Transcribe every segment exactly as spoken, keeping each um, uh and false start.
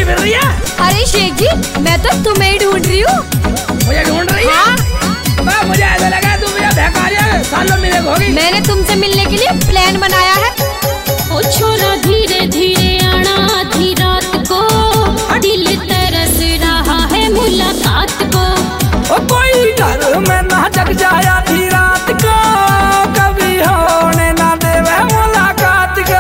फिर रही है? अरे शेख जी, मैं तो तुम्हें ही ढूंढ रही हूँ। मुझे ढूंढ रही है? हाँ? मुझे ऐसा लगा तुम मुझे बहका रही है, सालों मिले होगी। मैंने तुमसे मिलने के लिए प्लान बनाया है। ओ छोरा धीरे धीरे आना, आधी रात को दिल तरस रहा है मुलाकात को। ओ कोई घर में ना जग जाया आधी रात को, कभी होने ना देवे मुलाकात को।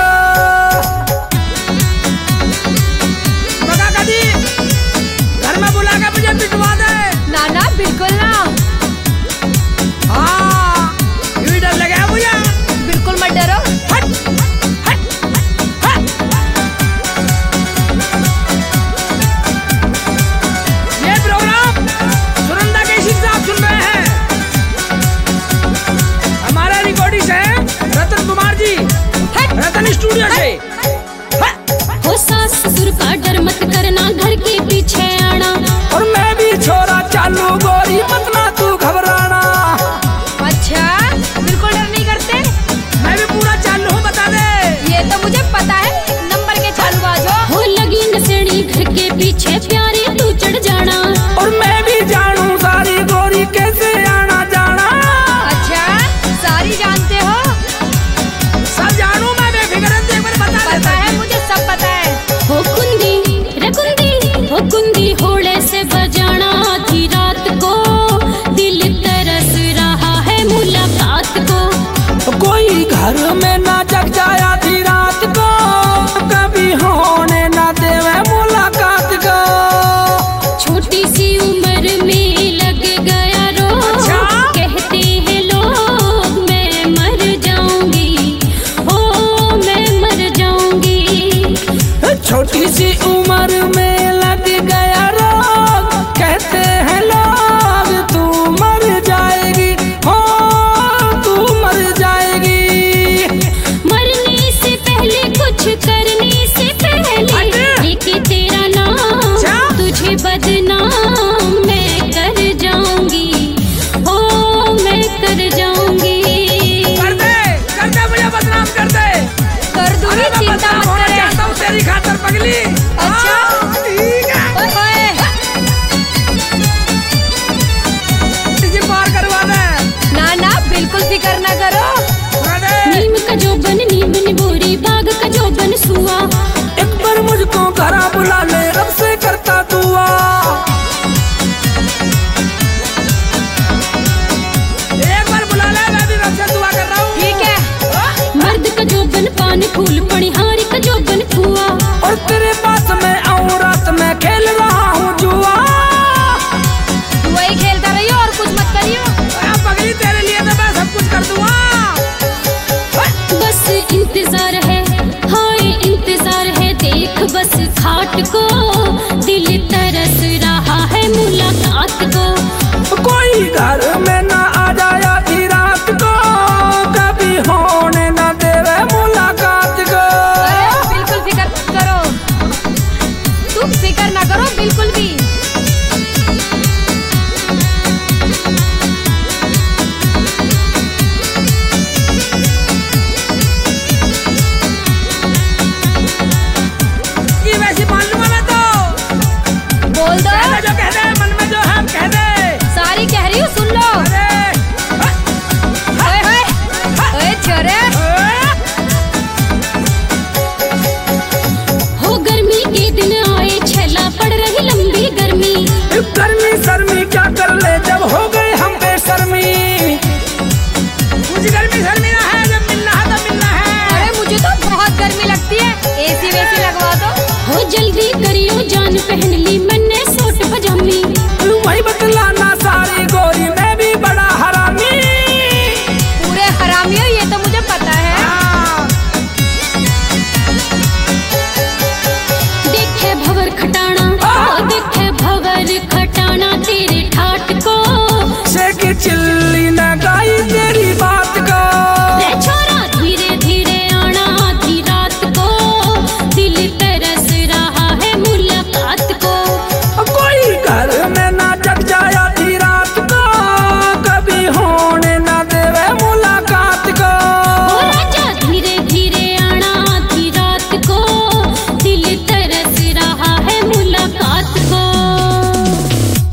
बता कदी घर में बुला के मुझे पिटवा दे। ना ना बिल्कुल ना। हाँ ये डर लगा मुझे। बिल्कुल मत डरो। हट हट हट। ये प्रोग्राम सुनंदा के शिक्षा आप सुन रहे हैं। हमारा रिकॉर्डिस्ट है रतन कुमार जी, रतन स्टूडियो से। हो सास ससुर का डर मत करना, घर के पीछे आना। और मैं भी छोरा चालू गोरी, मत ना तू घबराना। अच्छा बिल्कुल डर नहीं करते? मैं भी पूरा चालू हूँ, बता दे। ये तो मुझे पता है, नंबर के चालूबाज हो। हो लगी नसड़ी घर के पीछे, प्यारे तू चढ़ जाना। और मैं भी जानू सारी गोरी कैसे आना जाना। अच्छा सारी जानते हो? सब जानू मैं, बेफिक्र एक बार बता पता देता है मुझे, सब पता है। हो कुंदी रे कुंदी, हो कुंदी होड़े से बजाना, आधी रात को दिल तरस रहा है मुलाकात को। कोई घर में ना जग जाए आधी रात को, कभी होने ना देवे मुलाकात को। छोटी सी उम्र में लग गया रोग। अच्छा? कहते हैं लोग मैं मर जाऊंगी, हो मैं मर जाऊंगी। छोटी सी उम्र में लग गया रोग, कहते हैं लोग तू मर जाएगी, हो तू मर जाएगी। मरने से पहले कुछ करने से पहले लेके तेरा नाम क्या? तुझे बदनाम मैं कर जाऊंगी, हो मैं कर जाऊंगी। कर दे कर दे मुझे बदनाम कर दे। कर दूंगी, अरे मैं चिंता बदनाम मत होना करे। चाहता हूँ तेरी खातर पगली। अच्छा? हाँ, ठीक है। ओए ओए। इसी पार करवा दे। ना ना बिल्कुल फिक्र ना करो। कर दे। नीम का जो बन नीम निबोरी, बाग का जो बन सुआ। एक बार मुझको घरा बुला ले, रब से करता दुआ। एक बार बुला ले, मैं भी रब से दुआ कर रहा हूँ। ठीक है। मर्द का जो बन पान फूल, पनिहारी का जो बन कुआ। और तेरे पास मैं आऊँ रात में खेल रहा हूँ जुआ। वही खेलता रहियो और कुछ मत करियो। अरे पगली तेरे लिए तो मैं सब कुछ कर दूंगा। बस इंतजार है, हाय इंतजार है, देख बस खाट को